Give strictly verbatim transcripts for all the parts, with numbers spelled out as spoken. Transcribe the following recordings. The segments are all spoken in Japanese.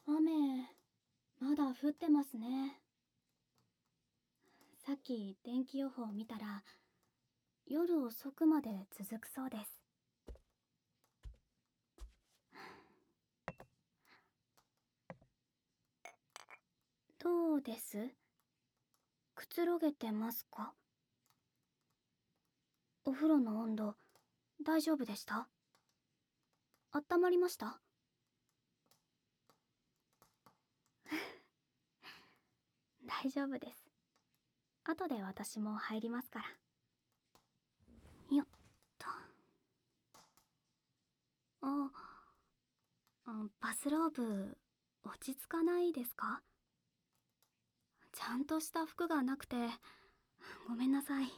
雨、まだ降ってますね。さっき天気予報見たら、夜遅くまで続くそうです。どうです？くつろげてますか？お風呂の温度、大丈夫でした？あったまりました？大丈夫です。後で私も入りますから。よっと。あ、あバスローブ、落ち着かないですか？ちゃんとした服がなくて、ごめんなさい。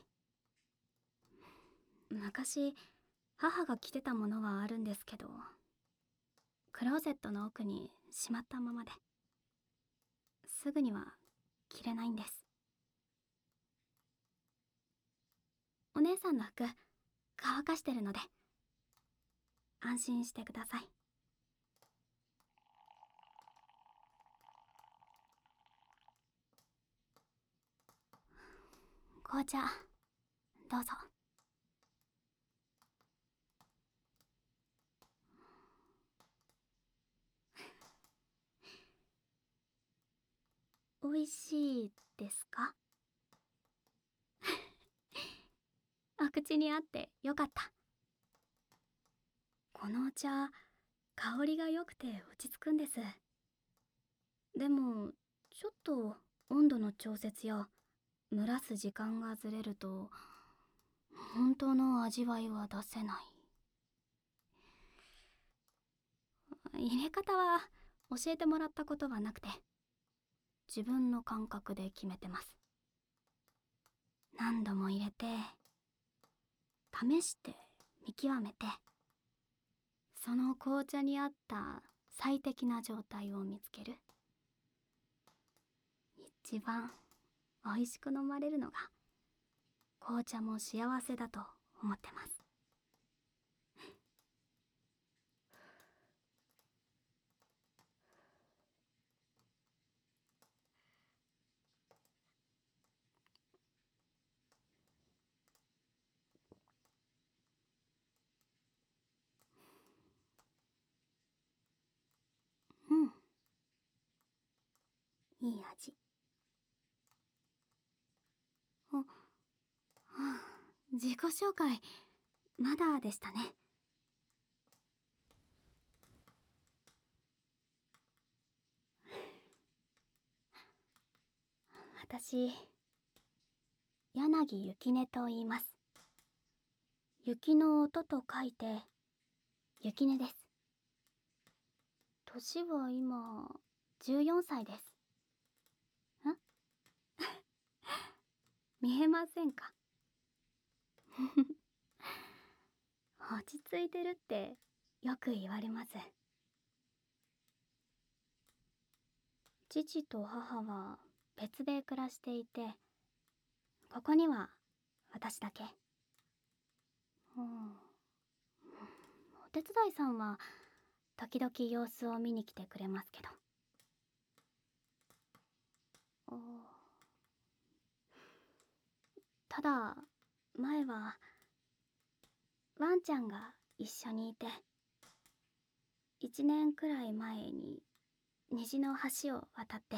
昔、母が着てたものはあるんですけど、クローゼットの奥にしまったままで、すぐには着れないんです。お姉さんの服、乾かしてるので、安心してください。紅茶、どうぞ。美味しいですか？お口に合ってよかった。このお茶、香りが良くて落ち着くんです。でも、ちょっと温度の調節や蒸らす時間がずれると、本当の味わいは出せない。入れ方は教えてもらったことはなくて、自分の感覚で決めてます。何度も入れて、試して見極めて、その紅茶に合った最適な状態を見つける。一番美味しく飲まれるのが紅茶も幸せだと思ってます。うん、いい味。あ、はあ、自己紹介まだでしたね。私、柳ゆきねと言います。雪の音と書いてゆきねです。年は今じゅうよんさいです。ん見えませんか？落ち着いてるってよく言われます。父と母は別で暮らしていて、ここには私だけ。うん、お手伝いさんは時々様子を見に来てくれますけど。おただ前はワンちゃんが一緒にいて、一年くらい前に虹の橋を渡って、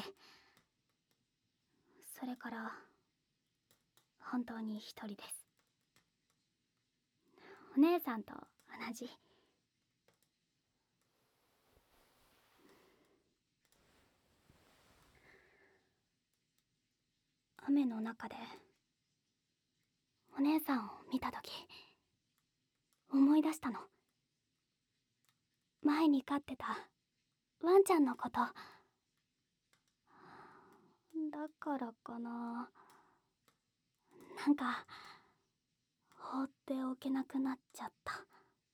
それから本当に一人です。お姉さんと同じ。雨の中でお姉さんを見たとき、思い出したの。前に飼ってたワンちゃんのこと。だからかな、なんか放っておけなくなっちゃった。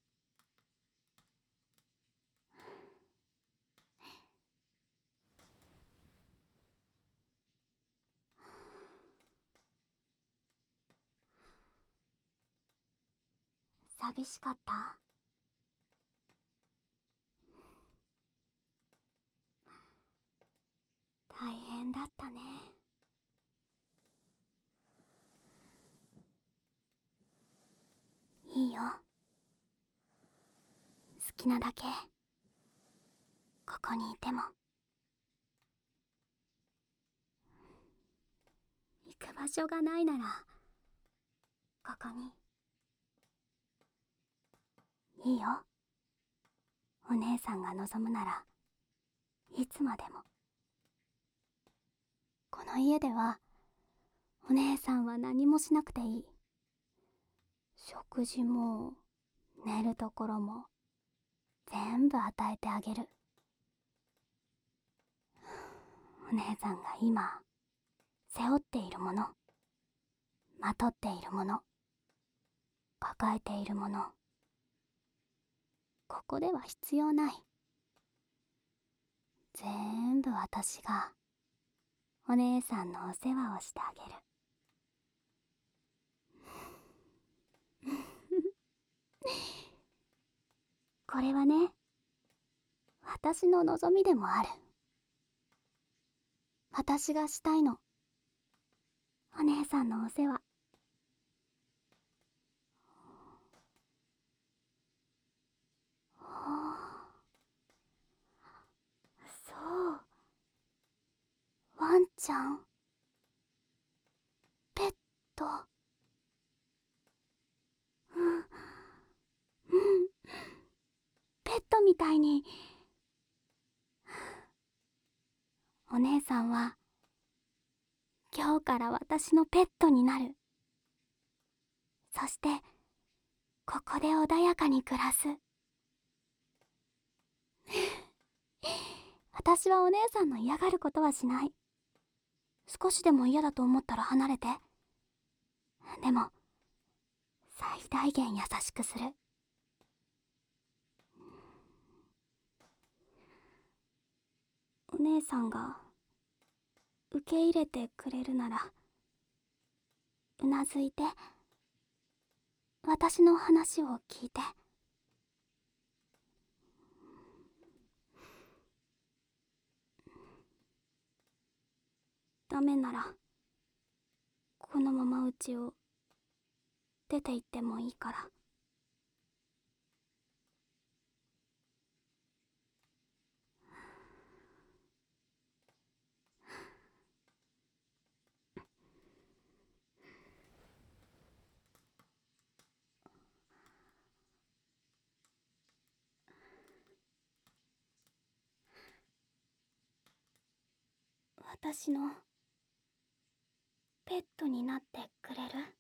寂しかった？ 変だったね。いいよ。好きなだけここにいても。行く場所がないならここにいいよ。お姉さんが望むならいつまでも。この家ではお姉さんは何もしなくていい。食事も寝るところも全部与えてあげる。お姉さんが今背負っているもの、まとっているもの、抱えているもの、ここでは必要ない。全部私がお姉さんのお世話をしてあげる。これはね、私の望みでもある。私がしたいの。お姉さんのお世話。そう。ワンちゃん。ペット。うん。うん。ペットみたいに。お姉さんは今日から私のペットになる。そしてここで穏やかに暮らす。私はお姉さんの嫌がることはしない。少しでも嫌だと思ったら離れて。でも最大限優しくする。お姉さんが受け入れてくれるならうなずいて私の話を聞いて。ダメならこのままうちを出て行ってもいいから。私のペットになってくれる？